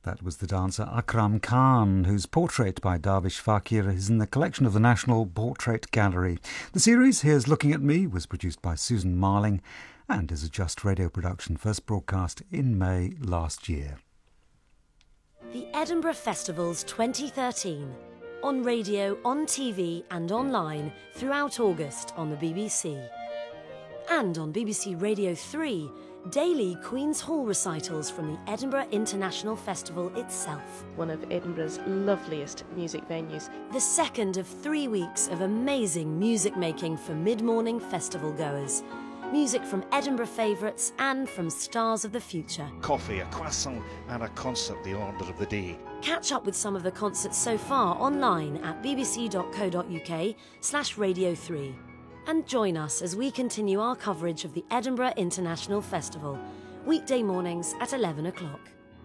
That was the dancer Akram Khan, whose portrait by Darvish Fakir is in the collection of the National Portrait Gallery. The series, Here's Looking at Me, was produced by Susan Marling and is a Just Radio production, first broadcast in May last year. The Edinburgh Festival's 2013, on radio, on TV and online throughout August on the BBC. And on BBC Radio 3, daily Queen's Hall recitals from the Edinburgh International Festival itself. One of Edinburgh's loveliest music venues. The second of 3 weeks of amazing music making for mid-morning festival goers. Music from Edinburgh favourites and from stars of the future. Coffee, a croissant and a concert, the order of the day. Catch up with some of the concerts so far online at bbc.co.uk/Radio 3. And join us as we continue our coverage of the Edinburgh International Festival, weekday mornings at 11 o'clock.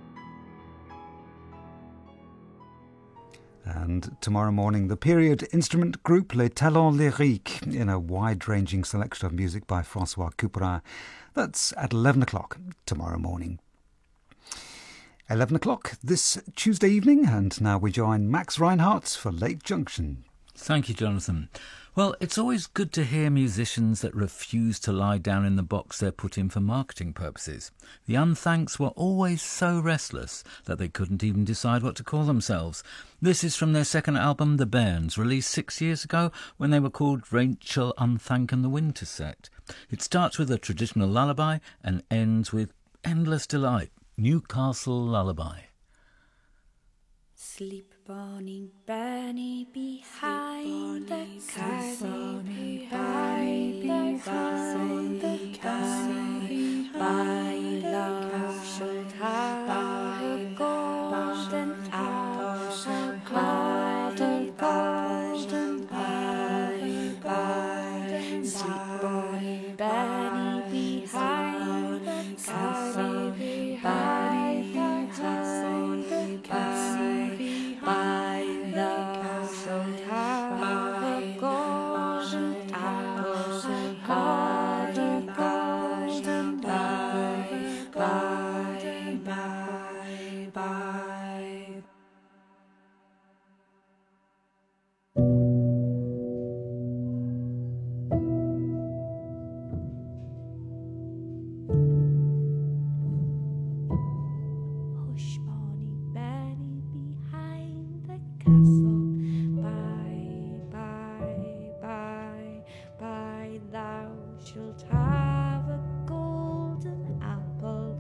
And tomorrow morning, the period instrument group Les Talents Lyriques in a wide-ranging selection of music by François Couperin. That's at 11 o'clock tomorrow morning. 11 o'clock this Tuesday evening, and now we join Max Reinhardt for Late Junction. Thank you, Jonathan. Well, it's always good to hear musicians that refuse to lie down in the box they're put in for marketing purposes. The Unthanks were always so restless that they couldn't even decide what to call themselves. This is from their second album, The Bairns, released 6 years ago when they were called Rachel Unthank and the Winter Set. It starts with a traditional lullaby and ends with endless delight, Newcastle Lullaby. Sleep, Bonnie, Benny, behind the castle, behind the castle, by love should have a golden apple, golden bye. Sleep, Bonnie, Benny, behind the castle, behind the castle. By love should have a golden apple, golden bye. Hush, Bonnie, Benny, behind the castle, bye, thou shalt have a golden apple.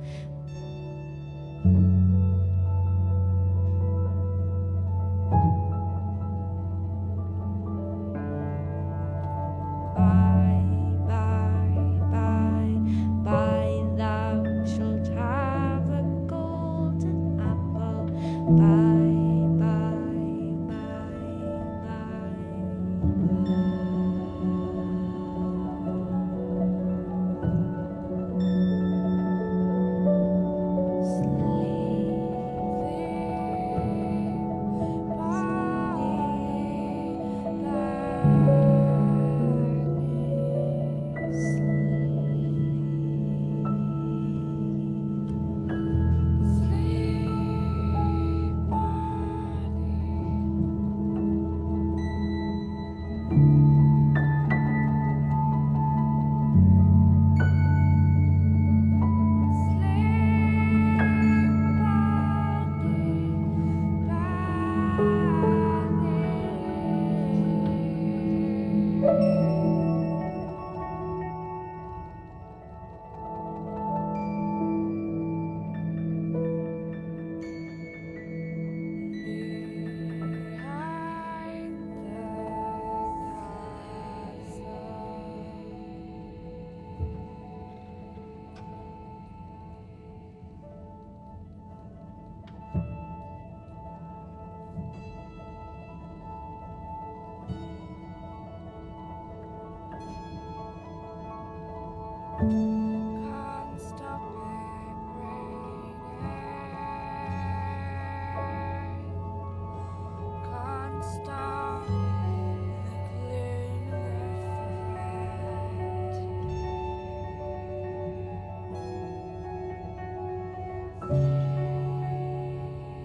Bye, thou shalt have a golden apple. Bye. Can't stop it raining. Can't stop the gloom of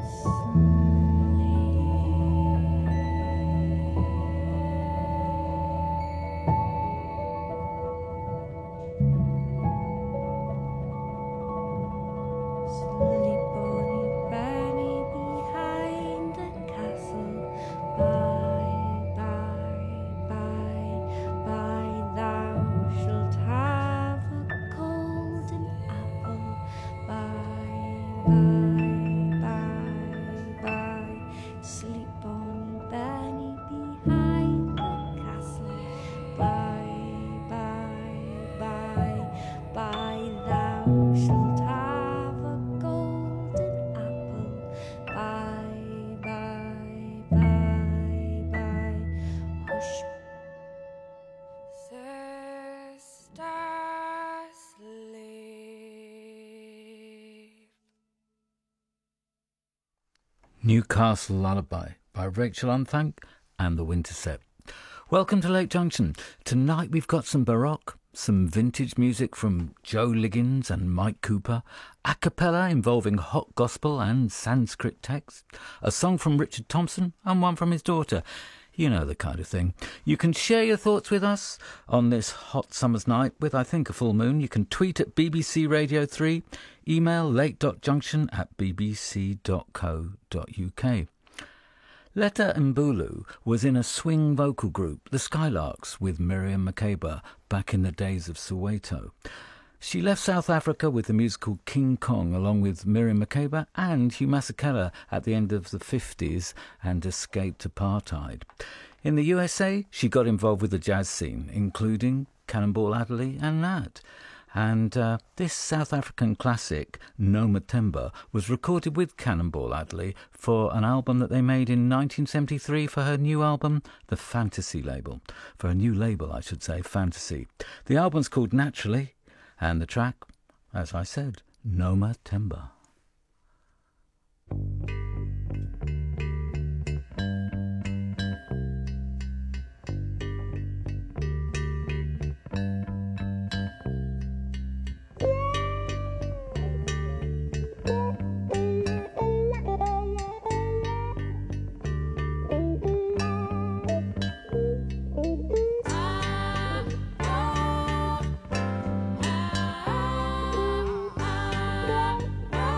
Newcastle Lullaby by Rachel Unthank and the Winterset. Welcome to Lake Junction. Tonight we've got some Baroque, some vintage music from Joe Liggins and Mike Cooper, a cappella involving hot gospel and Sanskrit text, a song from Richard Thompson and one from his daughter. You know the kind of thing. You can share your thoughts with us on this hot summer's night with, I think, a full moon. You can tweet at BBC Radio 3, email late.junction@bbc.co.uk. Letta Mbulu was in a swing vocal group, the Skylarks, with Miriam Makeba back in the days of Soweto. She left South Africa with the musical King Kong along with Miriam Makeba and Hugh Masekela at the end of the 50s and escaped apartheid. In the USA, she got involved with the jazz scene, including Cannonball Adderley and Nat. And this South African classic, No Matemba, was recorded with Cannonball Adderley for an album that they made in 1973 for her new album, the Fantasy label. For a new label, I should say, Fantasy. The album's called Naturally, and the track, as I said, No Matemba. Ah,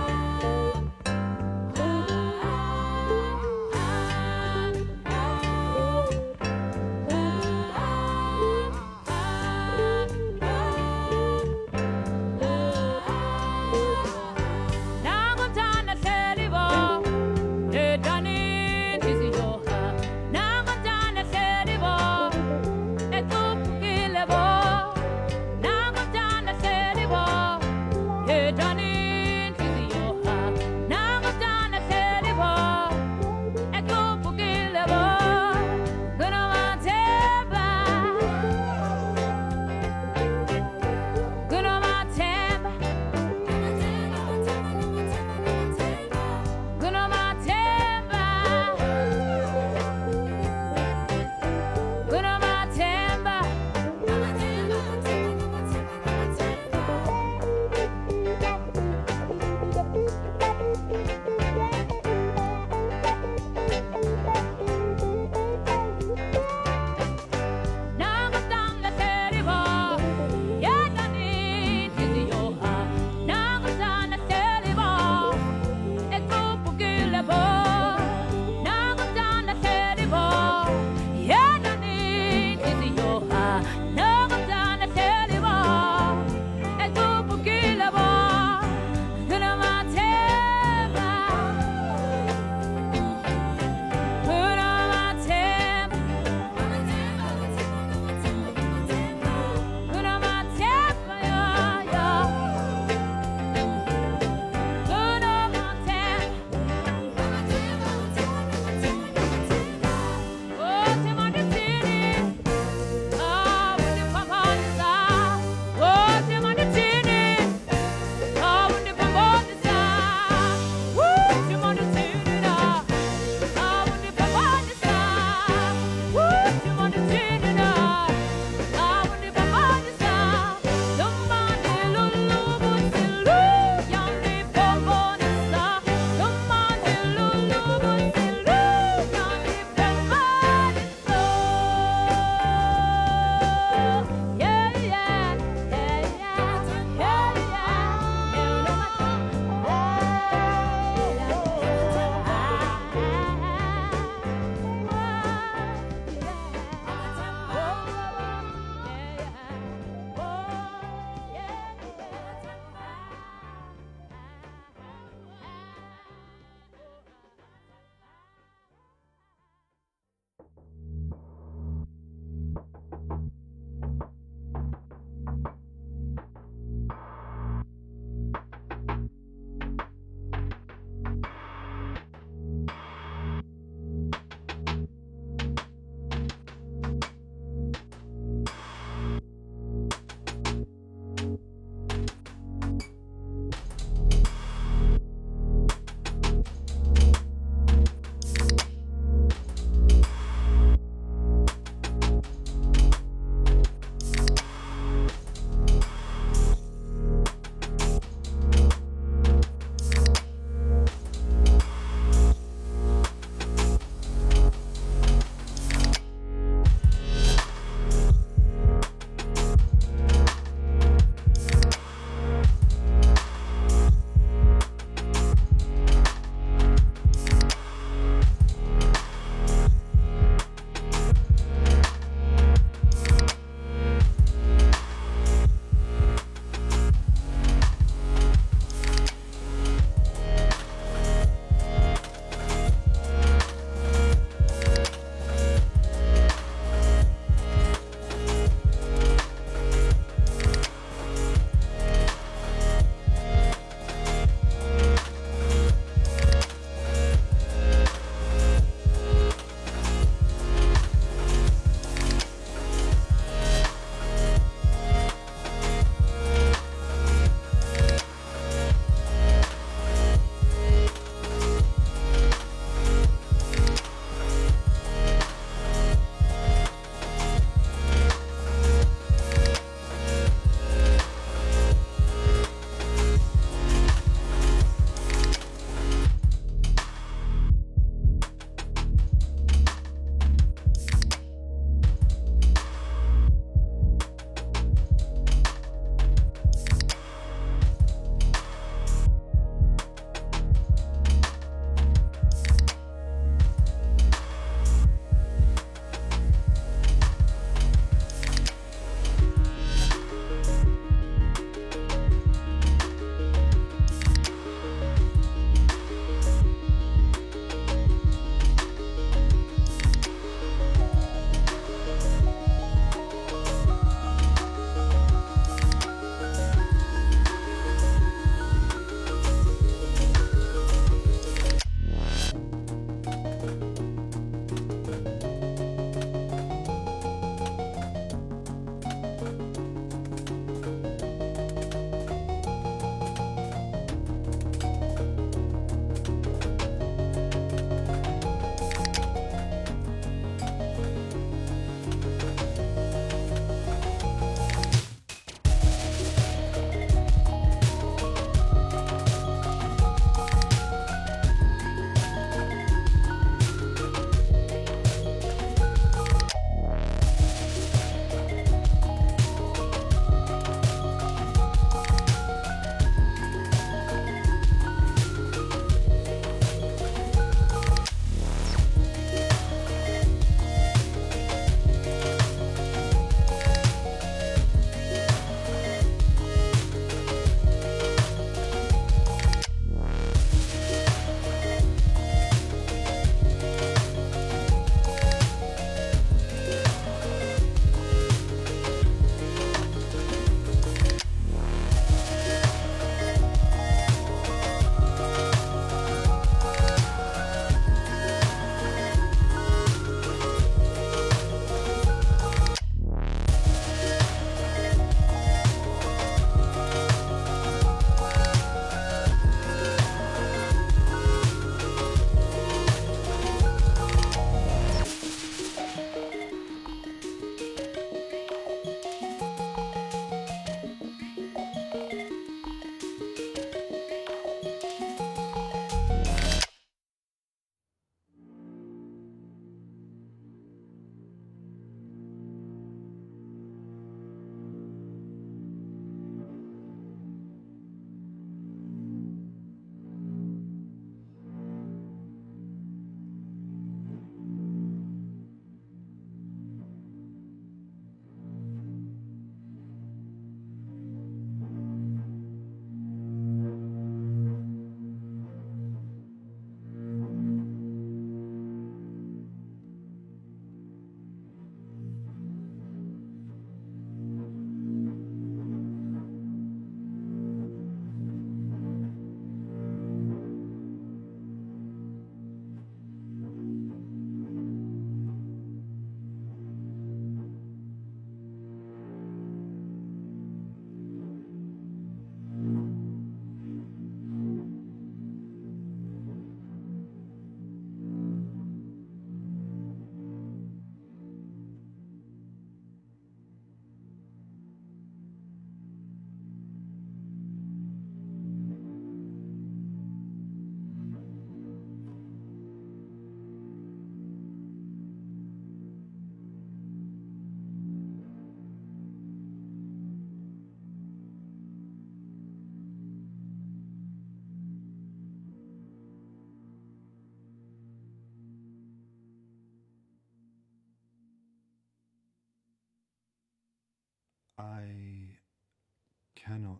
I cannot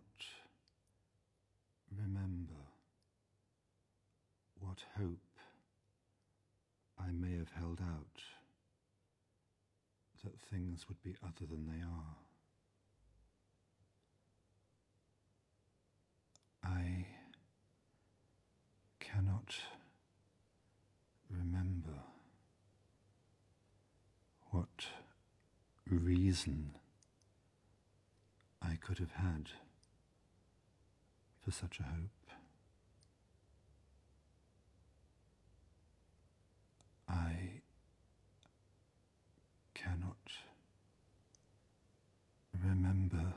remember what hope I may have held out that things would be other than they are. I cannot remember what reason I could have had for such a hope. I cannot remember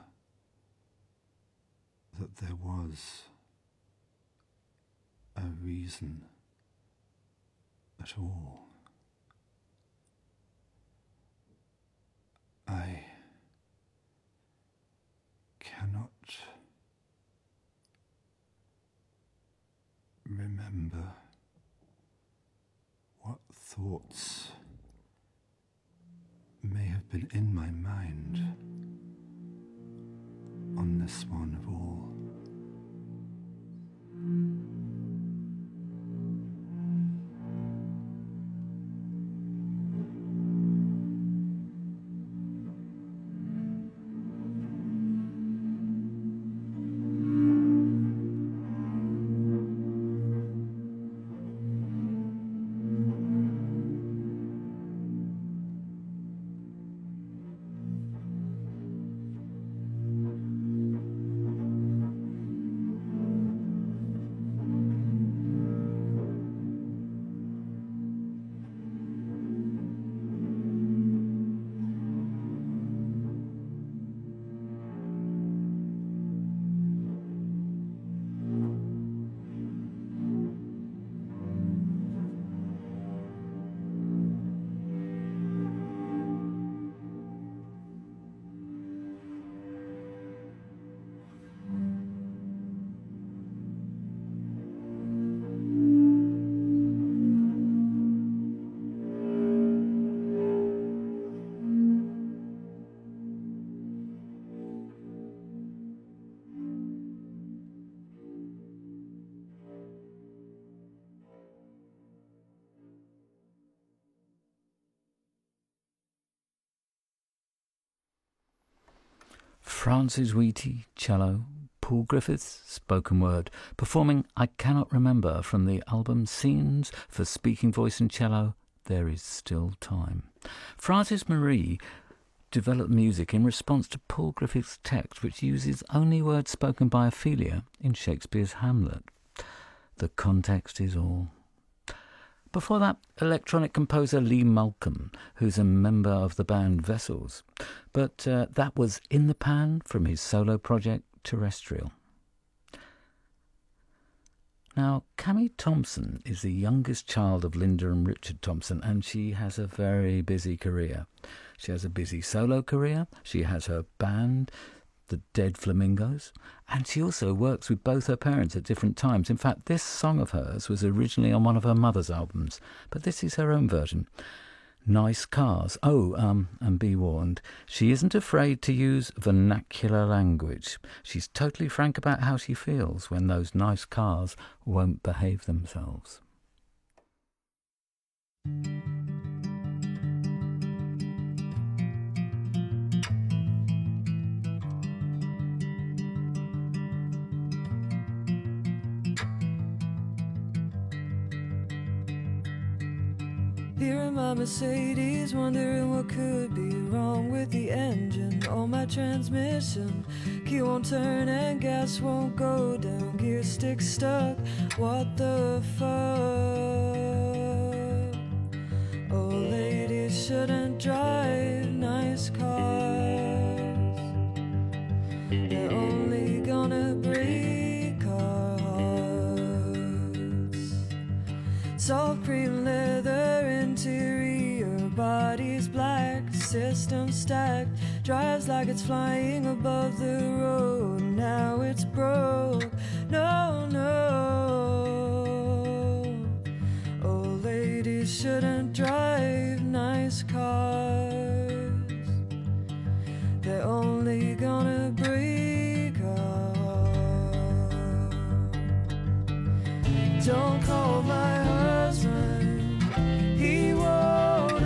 that there was a reason at all. I cannot remember what thoughts may have been in my mind on this one of all. Francis Wheaty, cello, Paul Griffiths, spoken word, performing I Cannot Remember from the album Scenes for Speaking Voice and Cello, There Is Still Time. Frances Marie developed music in response to Paul Griffiths' text, which uses only words spoken by Ophelia in Shakespeare's Hamlet. The context is all. Before that, electronic composer Lee Malcolm, who's a member of the band Vessels. But that was In the Pan from his solo project Terrestrial. Now, Cammy Thompson is the youngest child of Linda and Richard Thompson, and she has a very busy career. She has a busy solo career, she has her band, the Dead Flamingos, and she also works with both her parents at different times. In fact, this song of hers was originally on one of her mother's albums, but this is her own version. Nice Cars. And be warned, she isn't afraid to use vernacular language. She's totally frank about how she feels when those nice cars won't behave themselves. Here in my Mercedes, wondering what could be wrong with the engine or my transmission. Key won't turn and gas won't go down, gear stick stuck, what the fuck? Old ladies shouldn't drive nice cars, they're only gonna break our hearts. Soft cream leather interior, body's black, system stacked, drives like it's flying above the road. Now it's broke, no, old ladies shouldn't drive nice cars, they're only Don't call my husband, he won't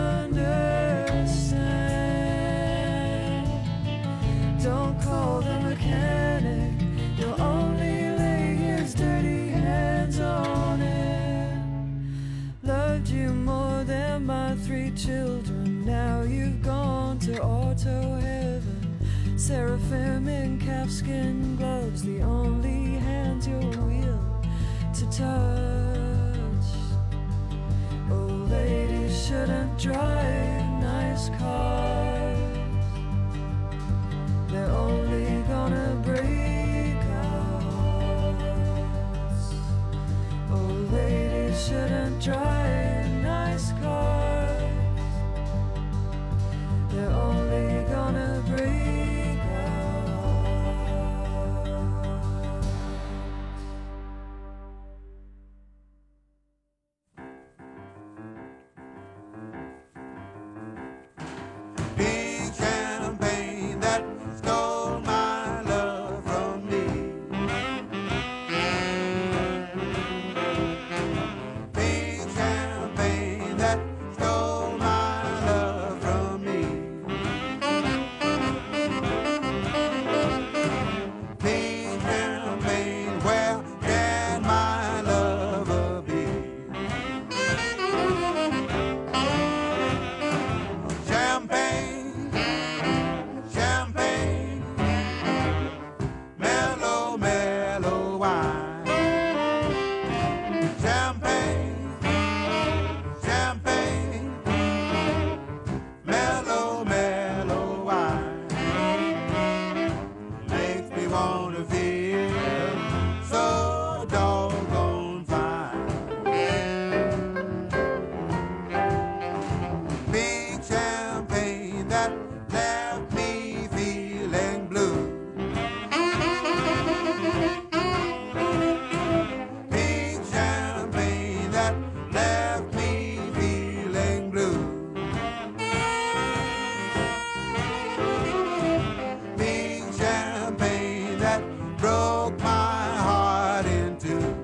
understand. Don't call the mechanic, he'll only lay his dirty hands on it. Loved you more than my 3 children, now you've gone to auto heaven. Seraphim in calfskin gloves, the only hands you're willing to touch. Old ladies shouldn't drive nice cars, they're only gonna break us. Old ladies shouldn't drive nice cars, they're only gonna break us. Big champagne that stole my love from me. Big champagne that stole my love from me. Big champagne, where can my lover be? Champagne, champagne, mellow, mellow wine. Champagne, champagne, mellow, mellow wine. Makes me wanna feel so doggone fine. Big champagne that left me feeling blue. Big champagne that left me feeling blue. Big champagne that broke my heart in two.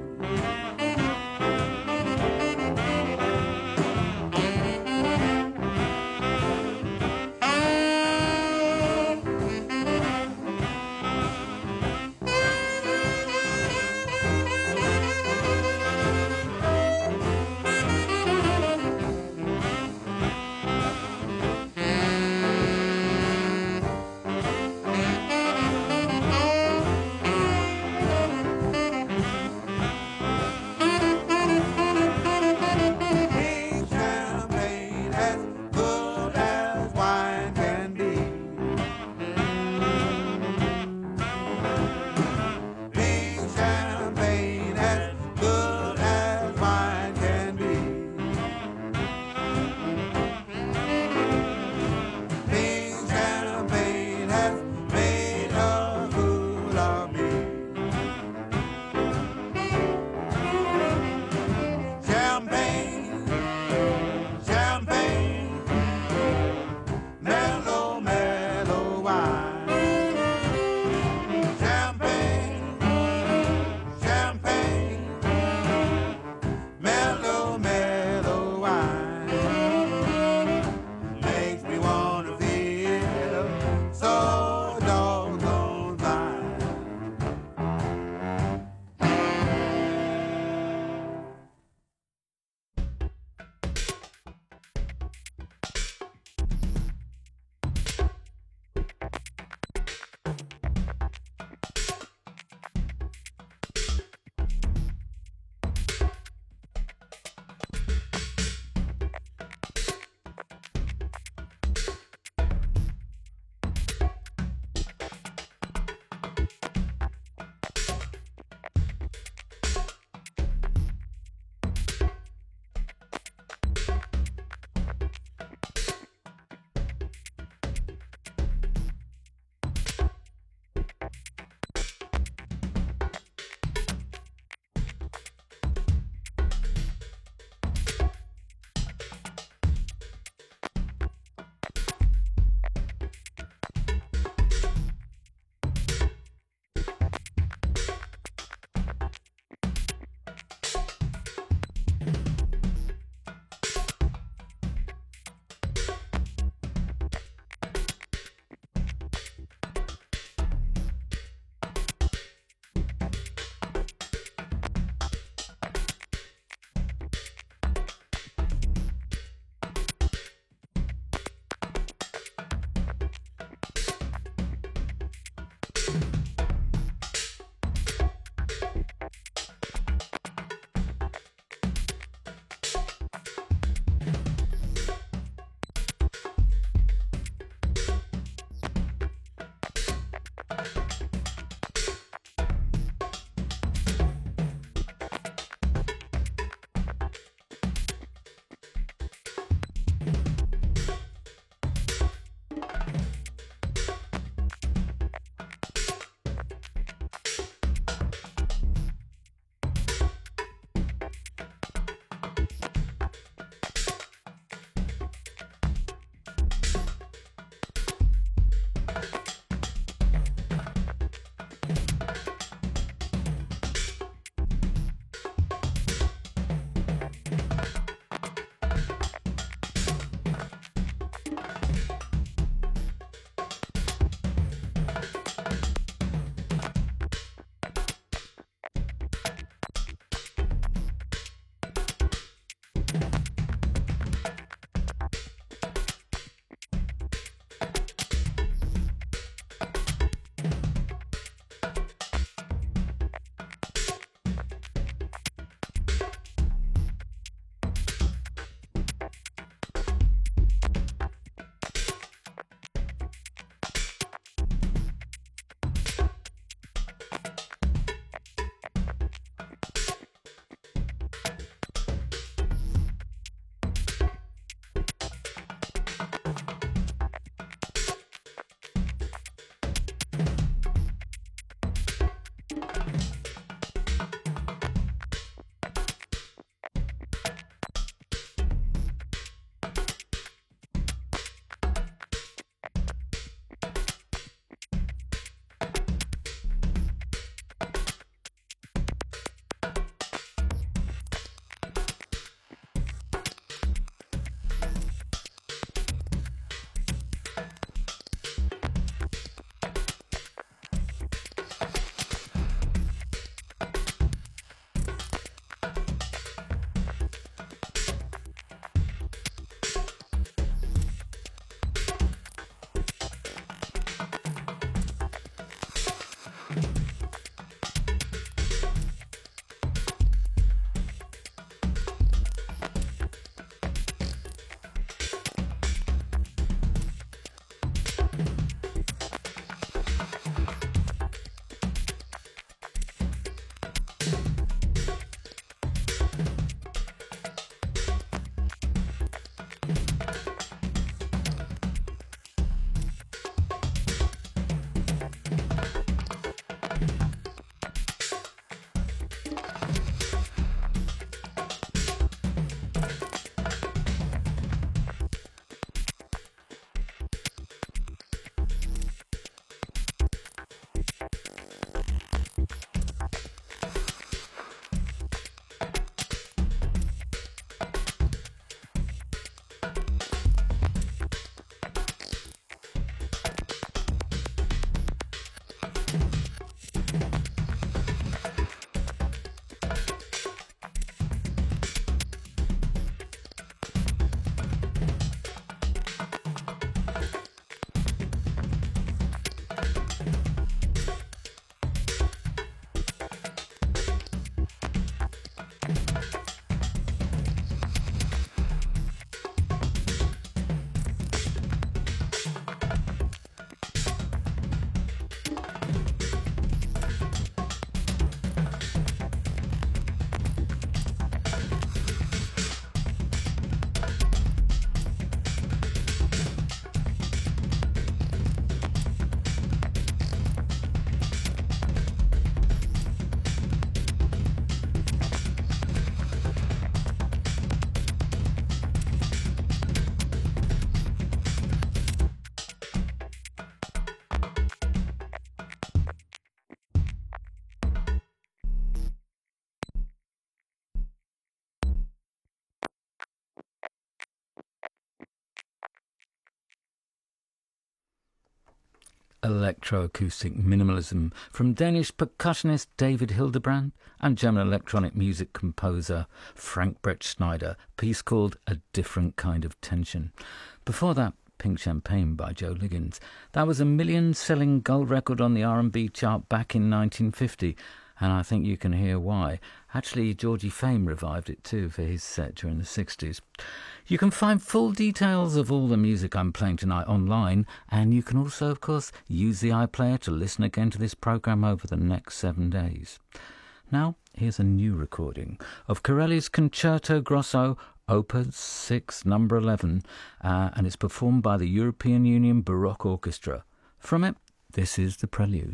electroacoustic minimalism from Danish percussionist David Hildebrand and German electronic music composer Frank Brett Schneider, a piece called A Different Kind of Tension. Before that, Pink Champagne by Joe Liggins. That was a million-selling gold record on the R&B chart back in 1950, and I think you can hear why. Actually, Georgie Fame revived it too for his set during the 60s. You can find full details of all the music I'm playing tonight online, and you can also, of course, use the iPlayer to listen again to this programme over the next 7 days. Now, here's a new recording of Corelli's Concerto Grosso, Opus 6, number 11, and it's performed by the European Union Baroque Orchestra. From it, this is the Prelude.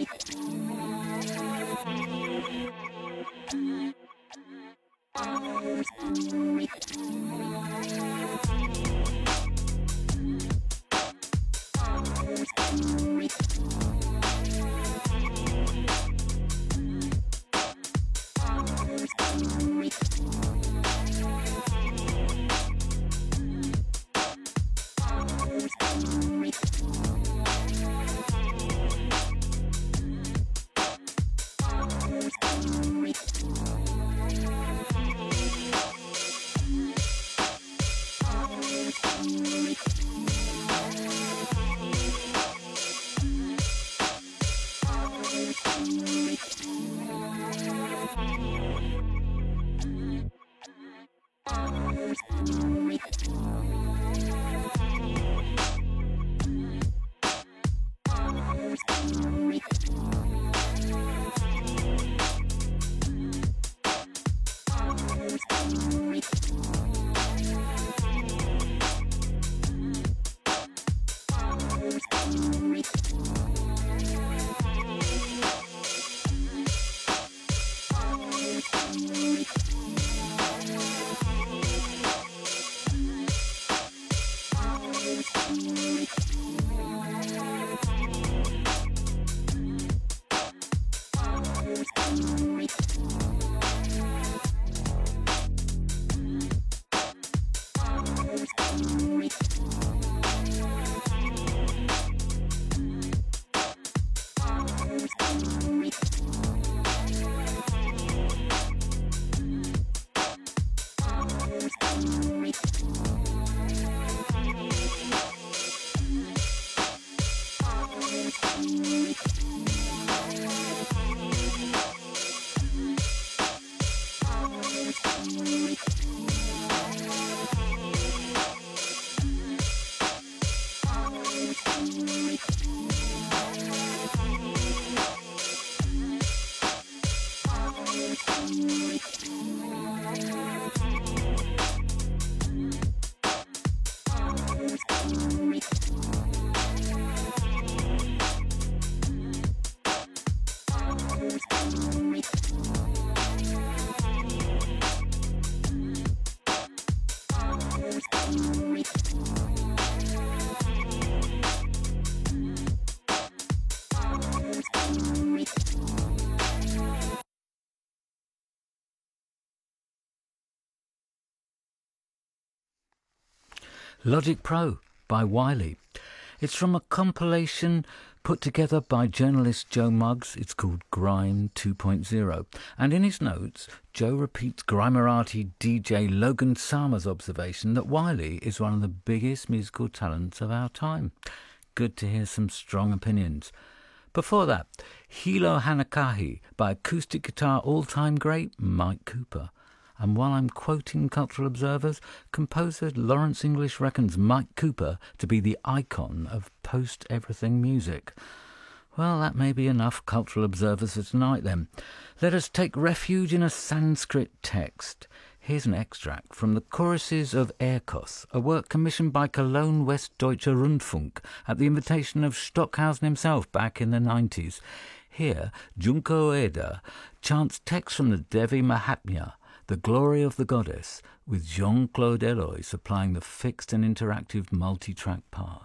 Logic Pro by Wiley. It's from a compilation put together by journalist Joe Muggs. It's called Grime 2.0. And in his notes, Joe repeats Grimerati DJ Logan Sama's observation that Wiley is one of the biggest musical talents of our time. Good to hear some strong opinions. Before that, Hilo Hanakahi by acoustic guitar all-time great Mike Cooper. And while I'm quoting cultural observers, composer Lawrence English reckons Mike Cooper to be the icon of post-everything music. Well, that may be enough cultural observers for tonight then. Let us take refuge in a Sanskrit text. Here's an extract from the choruses of Erkos, a work commissioned by Cologne Westdeutsche Rundfunk at the invitation of Stockhausen himself back in the 90s. Here, Junko Ueda chants text from the Devi Mahatmya, The Glory of the Goddess, with Jean-Claude Eloy supplying the fixed and interactive multi-track parts.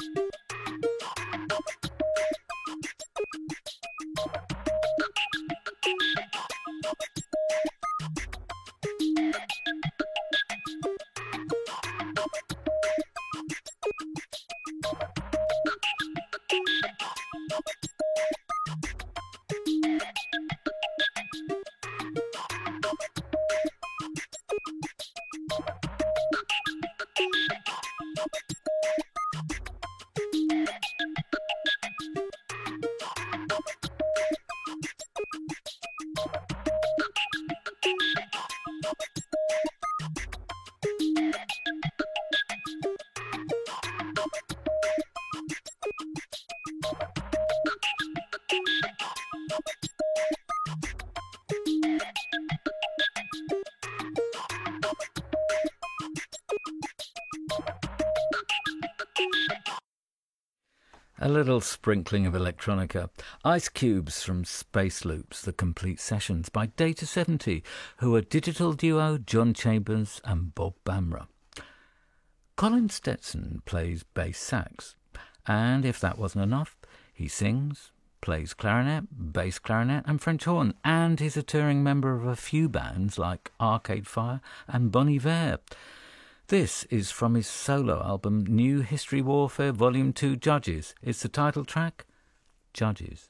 A little sprinkling of electronica. Ice Cubes from Space Loops, the complete sessions by Data 70, who are digital duo John Chambers and Bob Bamra. Colin Stetson plays bass sax, and if that wasn't enough, he sings, plays clarinet, bass clarinet and French horn, and he's a touring member of a few bands like Arcade Fire and Bon Iver. This is from his solo album New History Warfare Volume 2 Judges. It's the title track, Judges.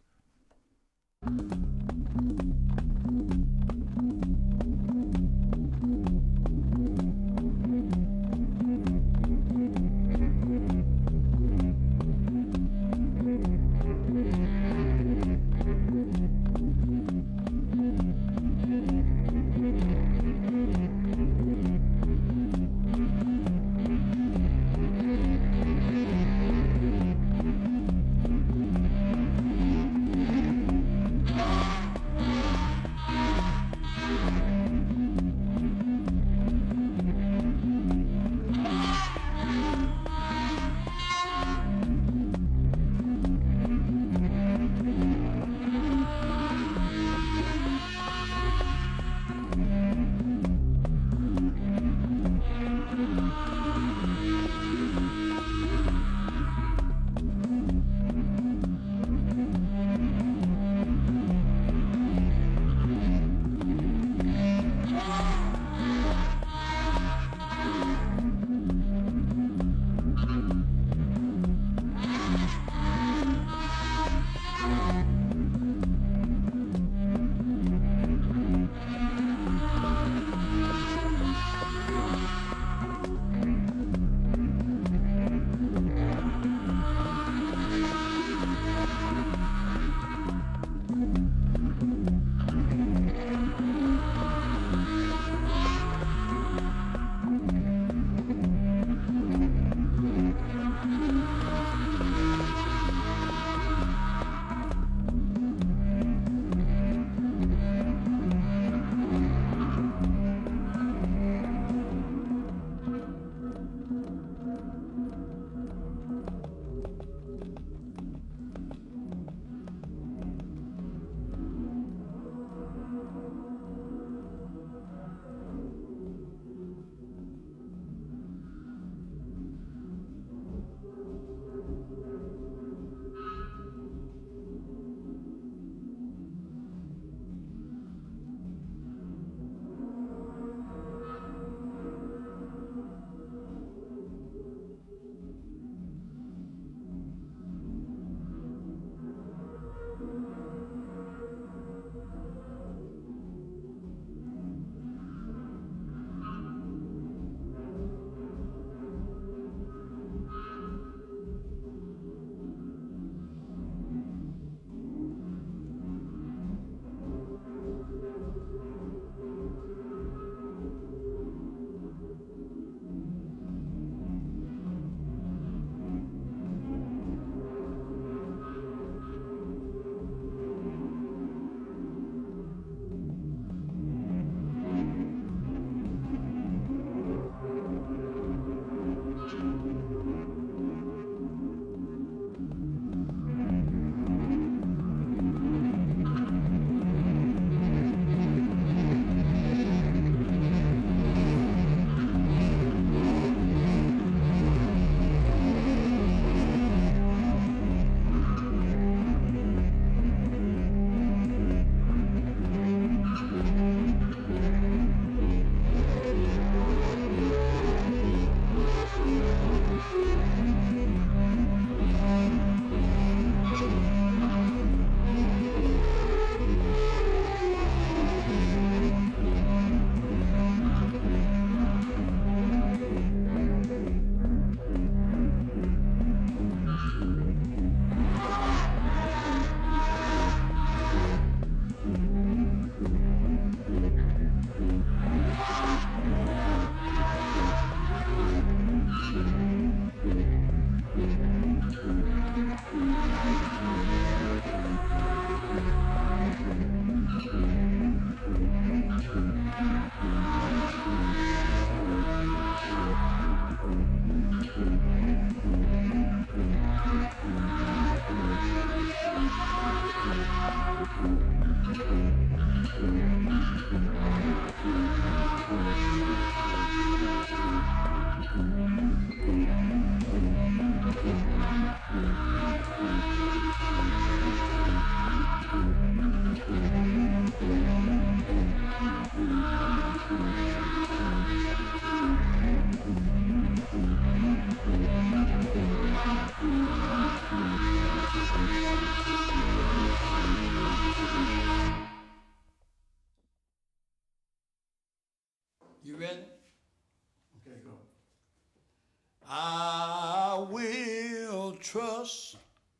trust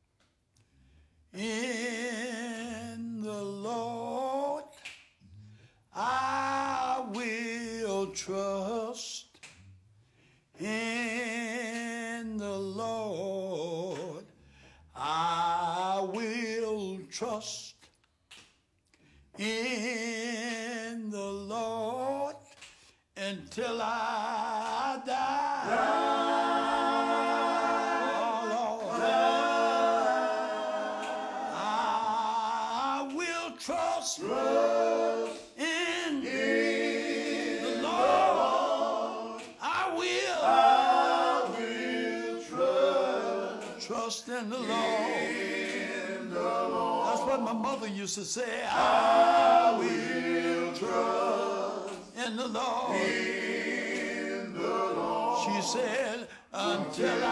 in the Lord. I will trust in the Lord. I will trust in the Lord until I die. Oh, Lord. I will trust in the Lord. I will trust in the Lord. That's what my mother used to say. I will trust in the Lord. She said, until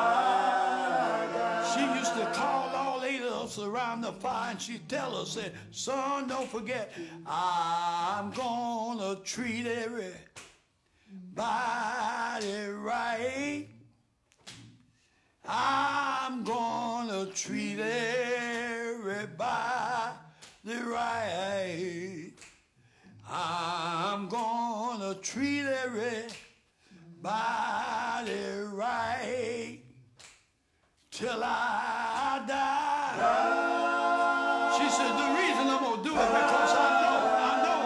I. She used to call all 8 of us around the fire and she'd tell us, say, son, don't forget, I'm gonna treat everybody right. I'm gonna treat everybody right. I'm gonna treat everybody right till I die. She said, the reason I'm gonna do it because I know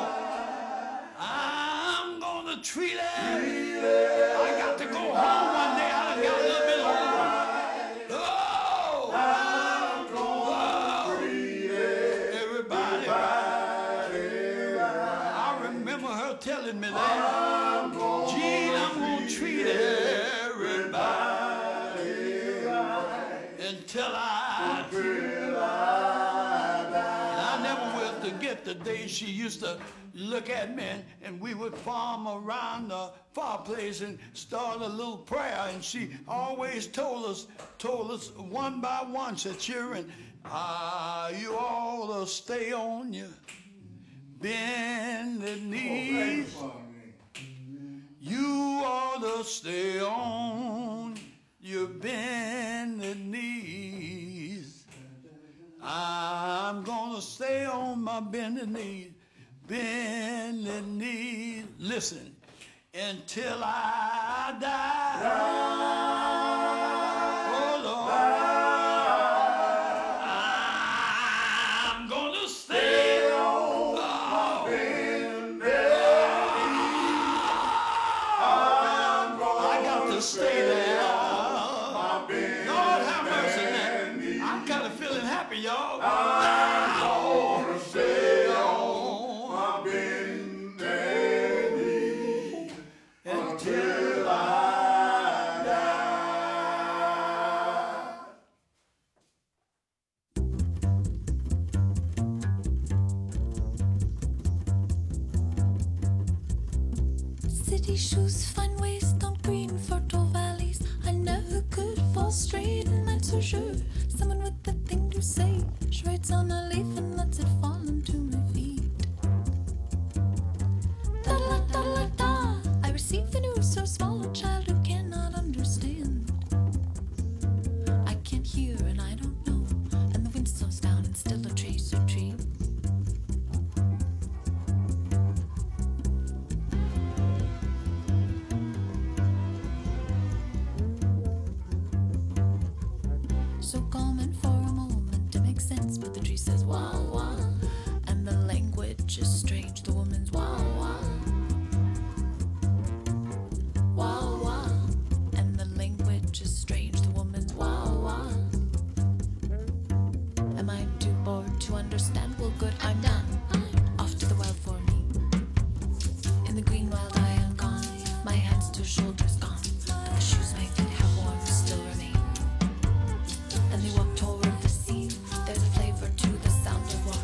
I'm gonna treat it. I got to go home one day. I done got a little bit older. Telling me that, Gene, I'm gonna treat everybody until I die. And I never will forget the day she used to look at me and we would farm around the fireplace and start a little prayer. And she always told us one by one, said, children, you all to stay on your bended knees. You ought to stay on your bended knees. I'm gonna stay on my bended knees, listen, until I die. Oh Lord. I'm gonna stay on my bended knees. I got to stay there. Lord have mercy, man. I'm kind of feeling happy, y'all. I'm gonna stay on my bended knees until I die. City shoes find ways down green, fertile valleys. I never could fall straight, and that's for sure. Someone with a thing to say, she writes on a leaf and lets it fall into my feet. Da la da la da. I received the news so small, a child who cannot understand. I can't hear and I don't know, and the wind slows down and still a trace of tree. So common for a moment to make sense, but the tree says wah wah, and the language is strange. The woman's wah wah, wah wah, and the language is strange. The woman's wah wah. Am I too bored to understand? Well, good, I'm done. Off to the wild for me. In the green wild I am gone. My hands to shoulders gone, but the shoes my feet have worn still remain. And they walk toward the sea. There's a flavor to the sound of walking.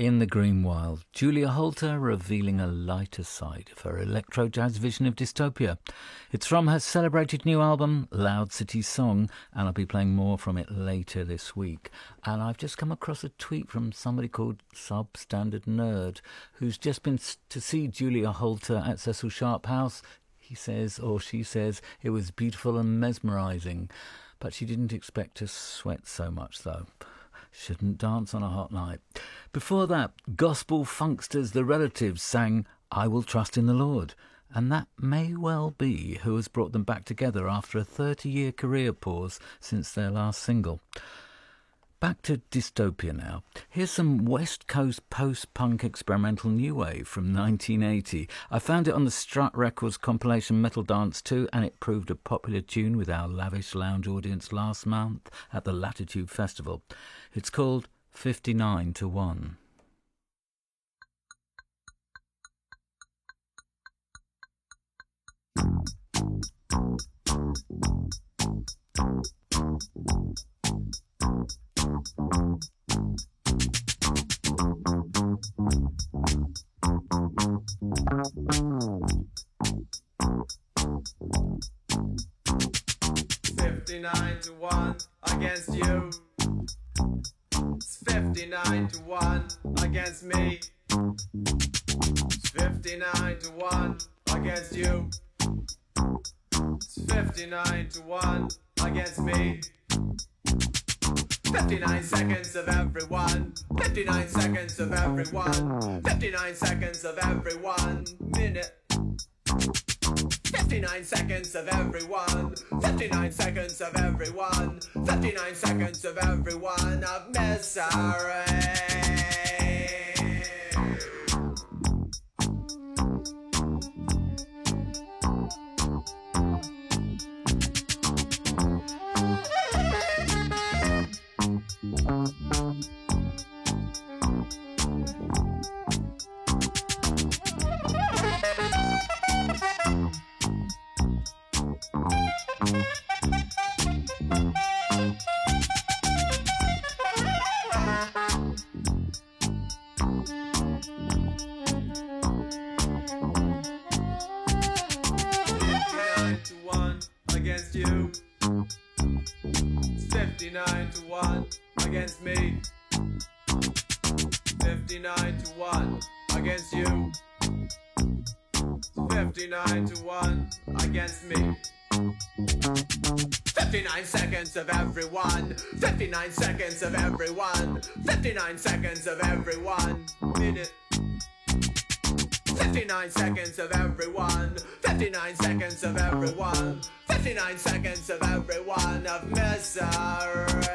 In the Greenwild, Julia Holter revealing a lighter side of her electro-jazz vision of dystopia. It's from her celebrated new album, Loud City Song, and I'll be playing more from it later this week. And I've just come across a tweet from somebody called Substandard Nerd, who's just been to see Julia Holter at Cecil Sharp House. He says, or she says, it was beautiful and mesmerising, but she didn't expect to sweat so much, though. Shouldn't dance on a hot night. Before that, gospel funksters The Relatives sang I Will Trust in the Lord, and that may well be who has brought them back together after a 30-year career pause since their last single. Back to dystopia now. Here's some West Coast post-punk experimental new wave from 1980. I found it on the Strut Records compilation Metal Dance 2, and it proved a popular tune with our lavish lounge audience last month at the Latitude Festival. It's called 59 to 1. To 1 against you. It's 59 to 1 against me. It's 59 to 1 against you. It's 59 to 1 against me. 59 seconds of everyone. 59 seconds of everyone. 59 seconds of every 1 minute. 59 seconds of everyone. 59 seconds of everyone. 59 seconds of everyone of misery. Against you. It's 59 to 1 against me. 59 to 1 against you. It's 59 to 1 against me. 59 seconds of everyone. 59 seconds of everyone. 59 seconds of every 1 minute. 59 seconds of everyone. 59 seconds of everyone. 59 seconds of everyone of misery.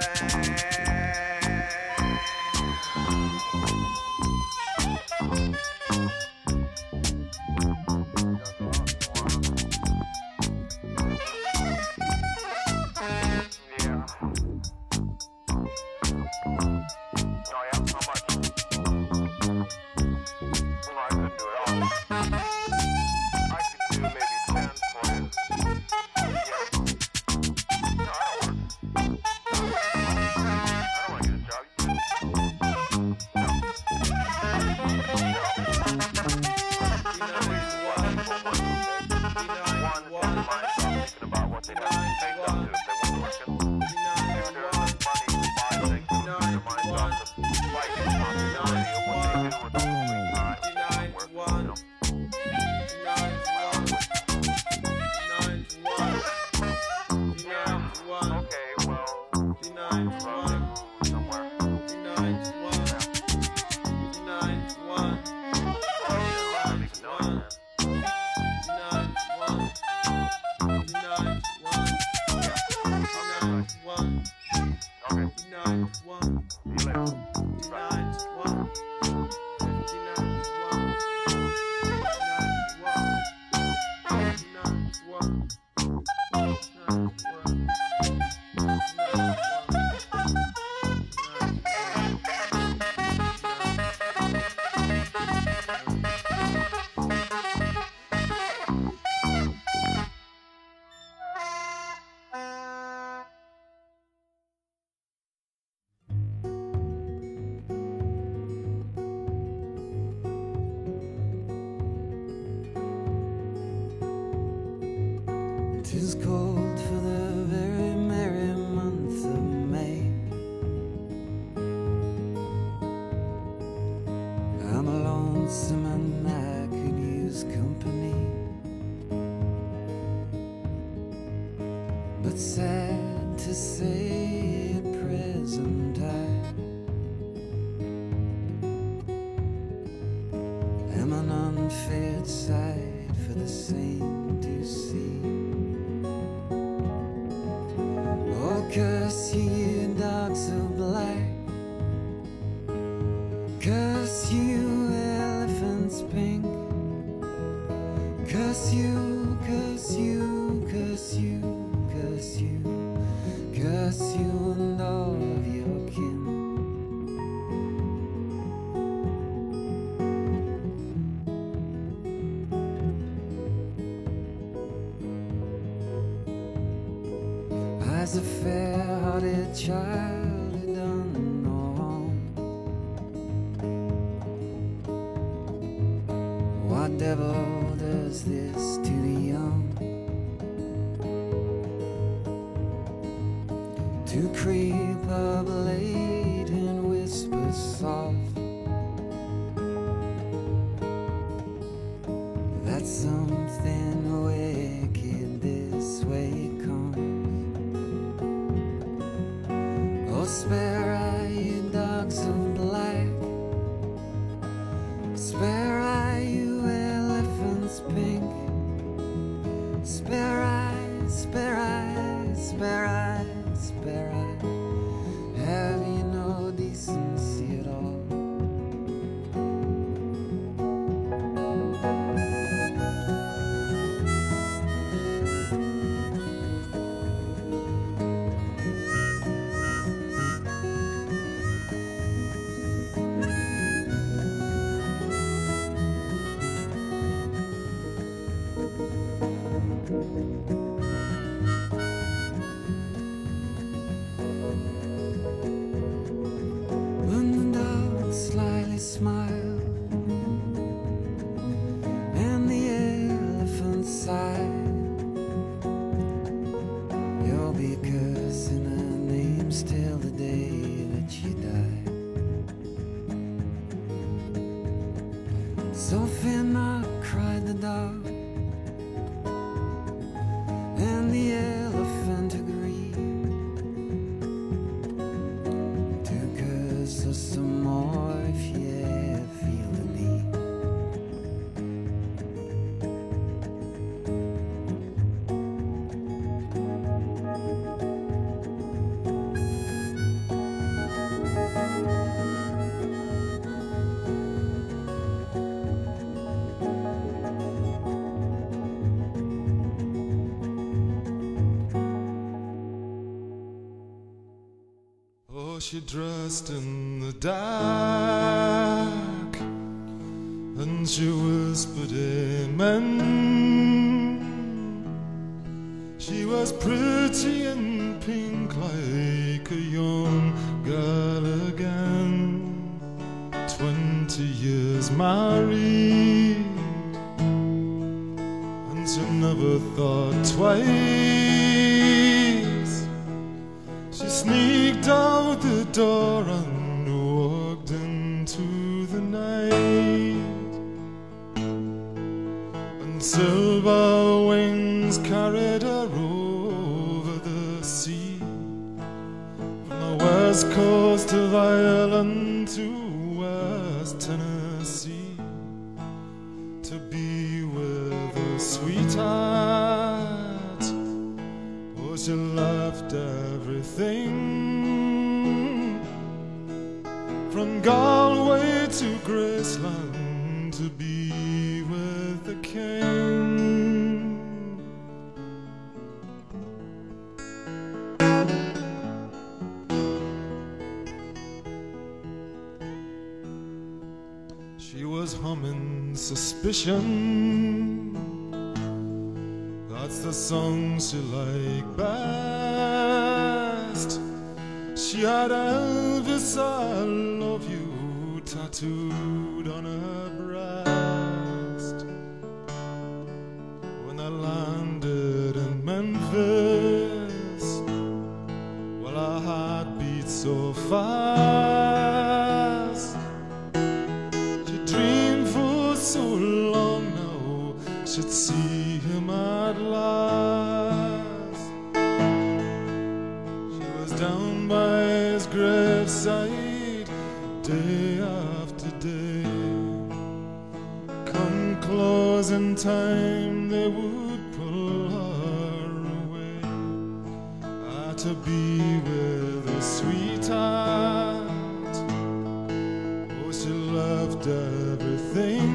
to say at present I am an unfair sight for the saint to see. Oh, curse you, dogs so black, curse you, elephants pink, curse you, curse you, curse you, curse you, curse you and all of your kin. As a fair-hearted child who done no harm, what devil does this to the young? To creep up late and whisper soft that something wicked this way comes. Oh, spare I, you dogs of black, spare I, you elephants pink, spare I, spare I, spare I, spare I. Have you no decency at all? When the dog slyly smiled and the elephant sighed, you'll be cursing her names till the day that you die. So fear not, cried the dog, and the elephant agreed to curse us some more if you ever feel the need. Oh, she dressed in the dark, and she whispered amen. She was pretty and pink like a young girl again, 20 years married, and she never thought twice. She sneaked out the door and walked into the night, and silver wings carried her over the sea, from the west coast of Ireland to West Tennessee, to be with a sweetheart. Oh, she left everything, from Galway to Graceland, to be with the king. She was humming Suspicion, that's the song she liked best. She had Elvis, I love you, tattooed on her breast. When I landed in Memphis, well, our heart beat so fast. She dreamed for so long now she'd see him at last. down by his graveside day after day. Come closing time, they would pull her away, to be with a sweetheart. Oh, she loved everything,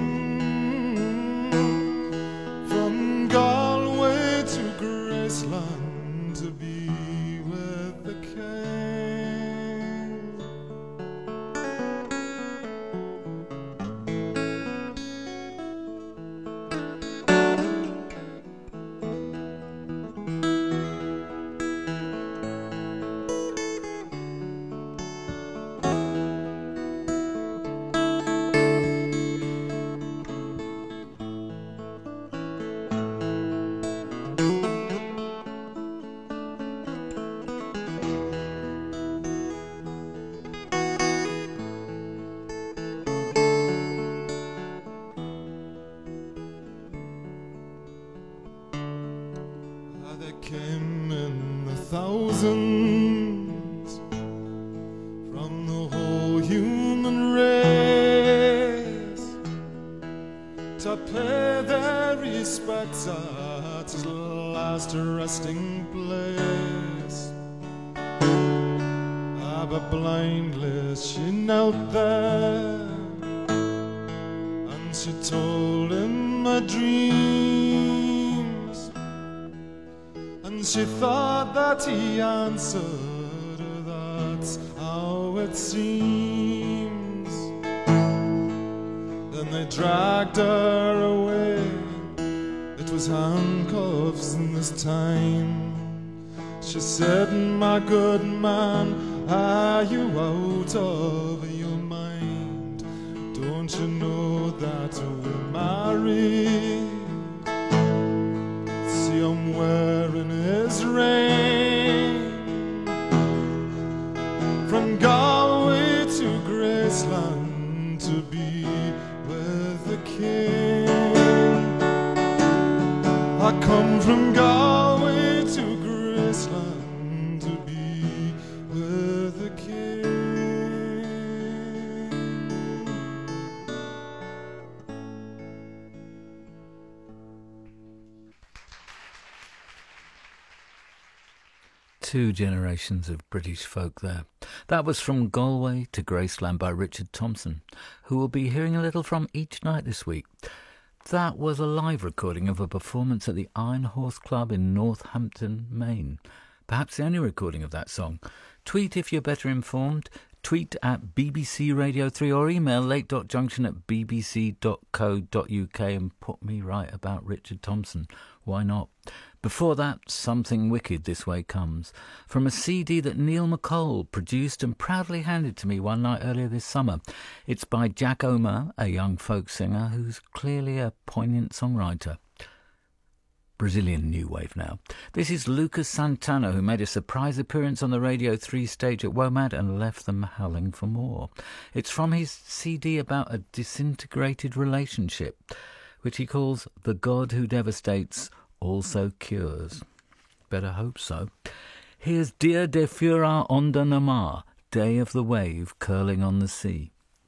from Galway to Graceland, to be with the king. They came in the thousands from the whole human race to pay their respects at his last resting place. But blindly she knelt there, and she told him a dreams, and she thought that he answered, that's how it seems. Then they dragged her away, it was handcuffs this time. She said, my good man, are you out of your mind? Don't you know that we're married? See, I'm wearing his ring, from Galway to Graceland, to be with the king. I come from Galway to Graceland, to be with the king. Two generations of British folk there. That was From Galway to Graceland by Richard Thompson, who will be hearing a little from each night this week. That was a live recording of a performance at the Iron Horse Club in Northampton, Maine. Perhaps the only recording of that song. Tweet if you're better informed. Tweet at BBC Radio 3 or email late.junction@bbc.co.uk and put me right about Richard Thompson. Why not? Before that, Something Wicked This Way Comes, from a CD that Neil McColl produced and proudly handed to me one night earlier this summer. It's by Jack Omer, a young folk singer who's clearly a poignant songwriter. Brazilian new wave now. This is Lucas Santana, who made a surprise appearance on the Radio 3 stage at WOMAD and left them howling for more. It's from his CD about a disintegrated relationship, which he calls The God Who Devastates Also Cures. Better hope so. Here's Dia de Fura Onda no Mar, Day of the Wave Curling on the Sea.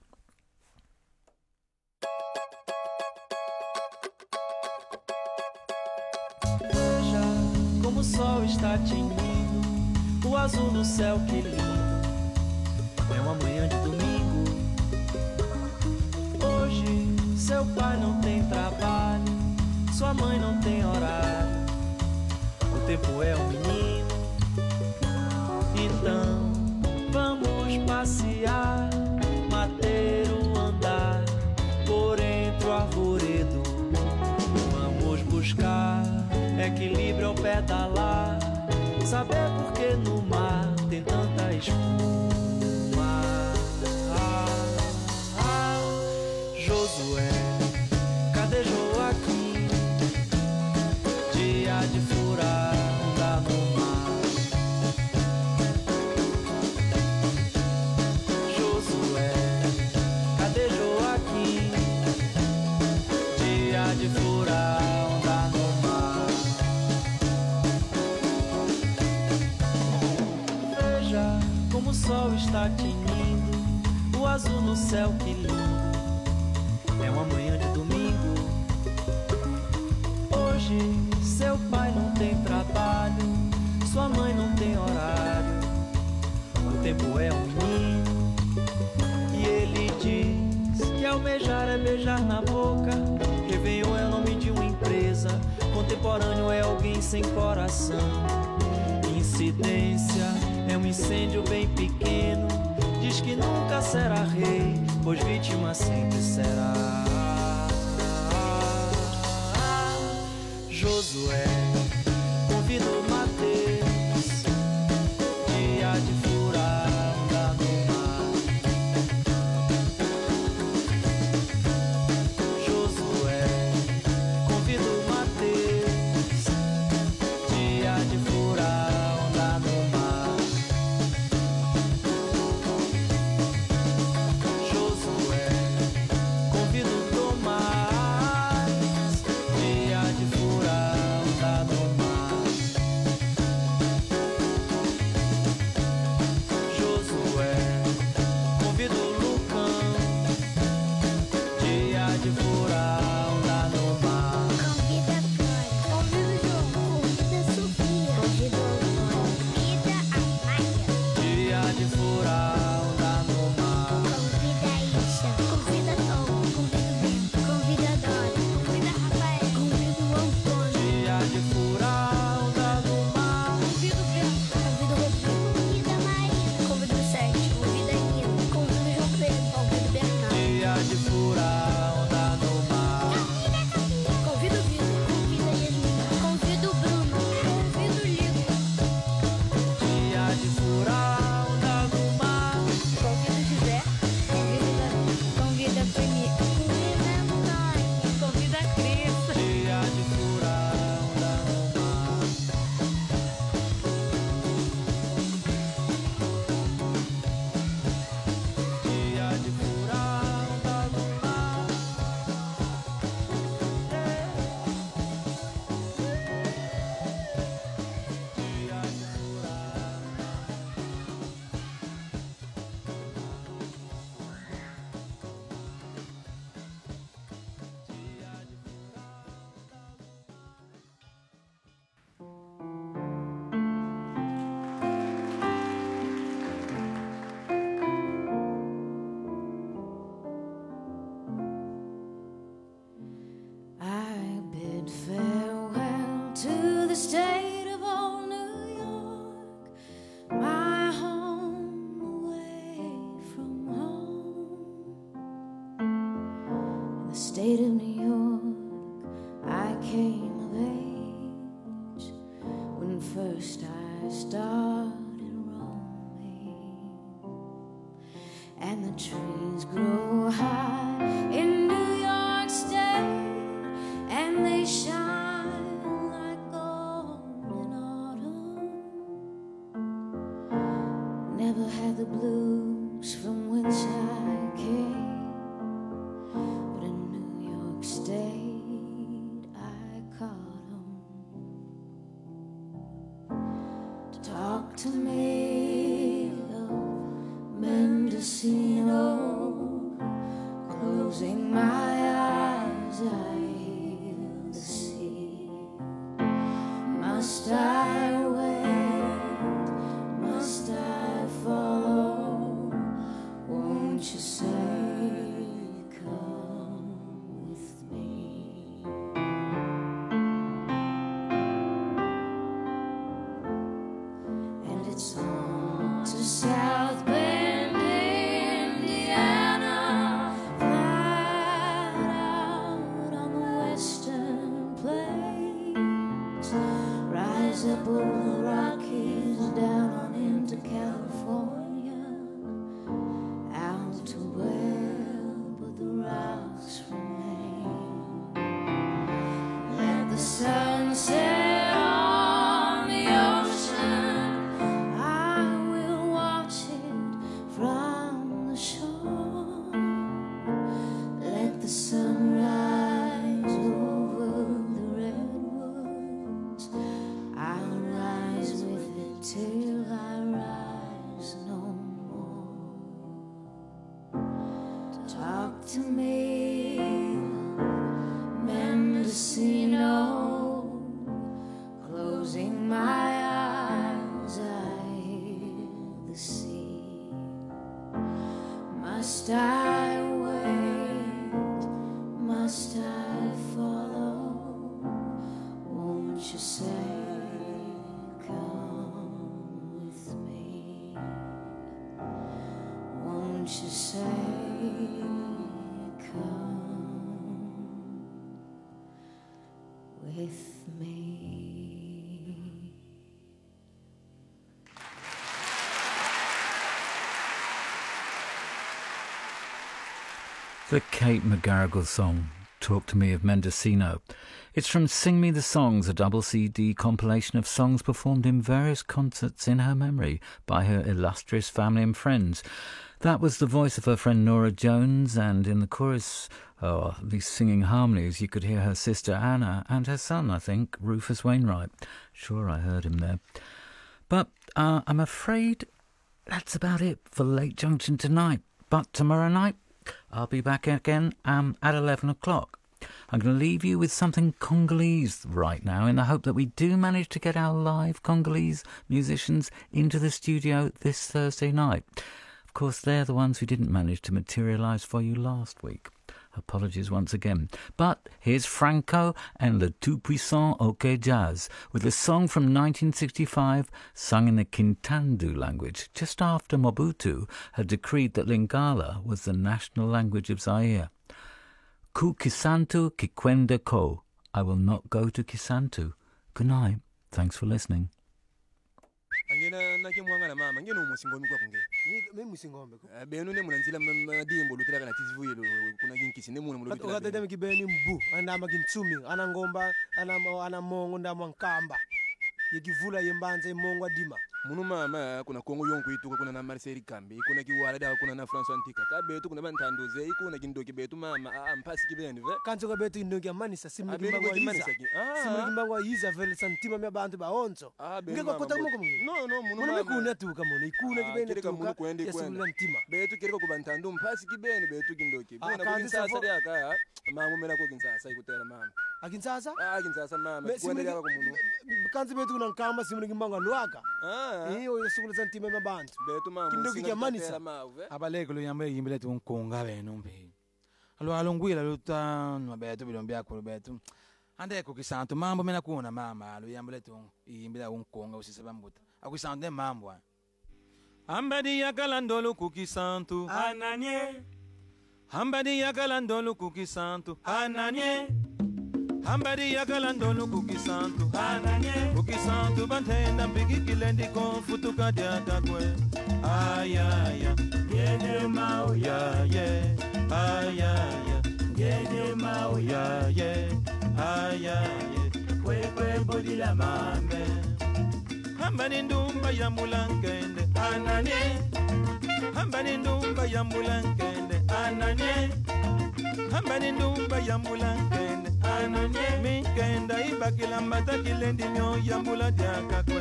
Veja como o sol está tinindo, o azul no céu que lindo. É uma manhã de domingo. Hoje seu pai não tem trabalho, sua mãe não tem horário. O tempo é um menino. Então vamos passear, mateiro andar por entre o arvoredo. Vamos buscar equilíbrio ao pedalar, saber por que no mar tem tanta espuma. Josué, cadê Joaquim? Dia de furar, andar no mar. Josué, cadê Joaquim? Dia de furar, andar no mar. Veja como o sol está tinindo, o azul no céu, que lindo. É uma manhã de domingo. Hoje seu pai não tem trabalho, sua mãe não tem horário. O tempo é um menino e ele diz que almejar é beijar na boca. Réveillon é o nome de uma empresa, contemporâneo é alguém sem coração. Incidência é um incêndio bem pequeno, diz que nunca será rei, pois vítima sempre será. Josué convida o Mateus, dia de furar onda no mar. Josué convida o Mateus, dia de furar onda no mar. Josué convida o Tomás, dia de furar onda no mar. Josué convida o Lucão, dia de furar onda no mar. Convida a Flora, convida o João, convida a Sofia, convida o Antônio, convida a Maia, Dia de furar onda no mar. convida a Isha, convida a Tom, convida o Bento, convida a Dora, convida a Rafael, convida o Antônio, Dia de furar onda no mar. convida o Bianco, convida o Rodrigo, convida a Marina, convida o Sérgio, convida a Nina, convida o João Pedro, convida o Bernardo, Dia de furar onda no mar. convida o Vitor, convida a Yasmin, convida o Bruno, convida o Lico, Dia de furar onda no mar. convida o José, convida o Davi, convida a Fanny, convida a Antônia, convida a Cris. Dia de furar onda no mar. Dia de furar onda no mar. Dia de furar. I bid farewell to the state of old New York, my home away from home. In the state of New York, I came of age when first I started roaming, and the trees grow high in New York State, and they shine like gold in autumn. Never had the blues from whence I came, but in New York State I caught 'em. Talk to me of Mendocino. Closing my eyes, I hear the sea. Must I wait? Must I follow? Won't you say, come with me? And it's on to South Bend, Indiana, flat out on the western plains. Rise up over the Rockies, down on into California, out to where but the rocks remain. Let the sun set on the ocean. I Must I wait? Must I follow? Won't you say, come with me? Won't you say, come with me? The Kate McGarrigle song, Talk to Me of Mendocino. It's from Sing Me the Songs, a double CD compilation of songs performed in various concerts in her memory by her illustrious family and friends. That was the voice of her friend Nora Jones, and in the chorus, these singing harmonies, you could hear her sister Anna and her son, I think, Rufus Wainwright. Sure, I heard him there. But I'm afraid that's about it for Late Junction tonight. But tomorrow night, I'll be back again at 11 o'clock. I'm going to leave you with something Congolese right now in the hope that we do manage to get our live Congolese musicians into the studio this Thursday night. Of course, they're the ones who didn't manage to materialise for you last week. Apologies once again. But here's Franco and Le Tout-Puissant OK Jazz with a song from 1965 sung in the Kintandu language just after Mobutu had decreed that Lingala was the national language of Zaire. Ku Kisantu Kikwende Ko. I will not go to Kisantu. Good night. Thanks for listening. Angena na kimwanga na mama ngeno musingombi kwa kunge mimi musingombe ko benu ne munanzila madimbo lutira kana tizivuyelo kuna ginkisi ne munu mulubitira ka tete mkibeni mbu andama kintsumi ana ngomba ana mongo ndama nkamba yekivula yembanza imongo adima munu mama kuna kongo yonku ituka kuna na Marcel Kambi kuna kiwala da kuna na François Antika ka betu kuna bantandoze kuna kindoki betu mama mpasi kibeni ve kanzo ka betu indoki amanisa simni kimbango yiza simni kimbango yiza vele santima mya bantu baonzo ngeko kota muko no munu mama kuna tuka munu ikuna kibeni tuka kwende ntima betu kiriko kubantando mpasi kibeni betu kindoki bona kukinsasa ria ka mama mera ko kinsasa ikutera mama akinsasa akinsasa mama kuendelea kwa munu kanzo betu kuna nkamba simni kimbango lwaka iyo yesukuluza ntima mabantu betu mama kindoki kyamanisa abaleke lo yambe yimbele tu nkonga beno mbe alo alongwila lo tan betu bilombia ko betu ande ko kisanto mambo mena kuona mama lo yambele tu yimbele unkonga usisaba mbuta akusanto mambo ambadi yakalandolo kukisanto ananye ambadi yakalandolo kukisanto ananye Hambari yakalandolo kukisantu ananye kukisantu bantenda mpiki kilendi konfutuka diaka kwe ayaya yene mau ya ye ayaya yene mau ya ye ayaya kwe bodila mambe hambani ndumba ya mulankende ananye hambani ndumba ya mulankende ananye hambani ndumba ya mulankende ananye minkenda ibakila mbata kilendi myo yambula diaka kwe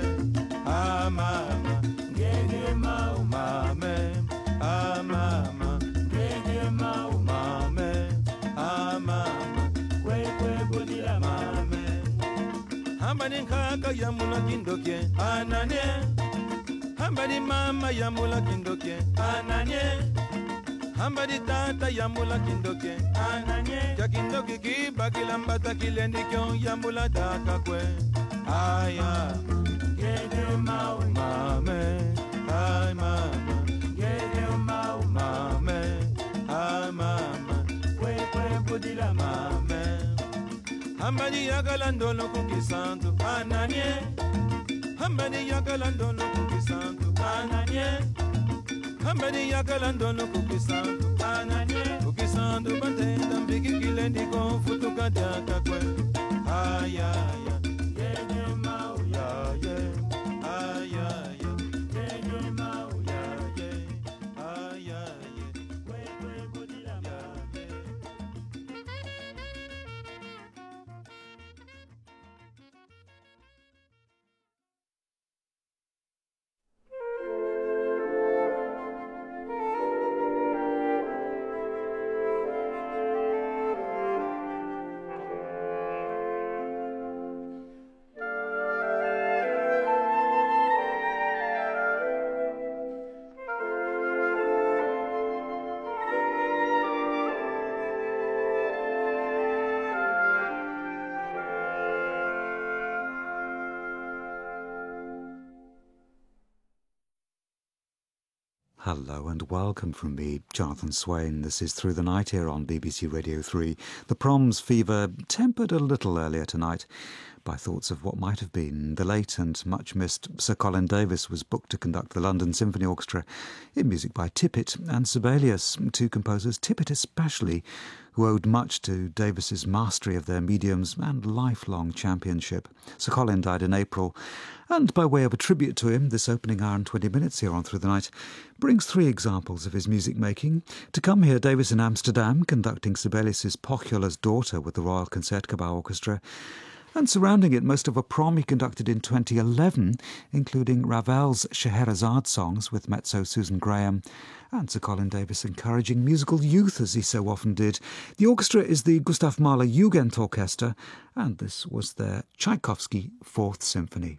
mama ngene mau mame mama ngene mau mame mama kwe bodila mame hambani nkaka yambula kindoke ananye hambani mama yambula kindoke ananye hambadi tata yambula kindoke ananye ya kindoke kibakila mbata kilendi kyo yambula daka kwe aya ngene mau mame ay mama ngene mau mame ay mama kwe bodila mame hambadi yakalandolo kukisantu ananye hambadi yakalandolo kukisantu ananye hambadi yakalandolo kukisantu ananye kukisantu bantenda mpiki kilendi konfutuka diaka kwe ayaya ngene mau ya ye ayaya ngene mau ya ye ayaya kwe bodila mame Hello and welcome from me, Jonathan Swain. This is Through the Night here on BBC Radio 3. The Proms fever tempered a little earlier tonight by thoughts of what might have been. The late and much-missed Sir Colin Davis was booked to conduct the London Symphony Orchestra in music by Tippett and Sibelius, two composers, Tippett especially, who owed much to Davis's mastery of their mediums and lifelong championship. Sir Colin died in April, and by way of a tribute to him, this opening hour and 20 minutes here on Through the Night brings three examples of his music making. To come here, Davis in Amsterdam, conducting Sibelius's Pocula's Daughter with the Royal Concertgebouw Orchestra, and surrounding it most of a prom he conducted in 2011, including Ravel's Scheherazade songs with mezzo Susan Graham, and Sir Colin Davis encouraging musical youth as he so often did. The orchestra is the Gustav Mahler Jugendorchester, and this was their Tchaikovsky Fourth Symphony.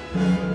Thank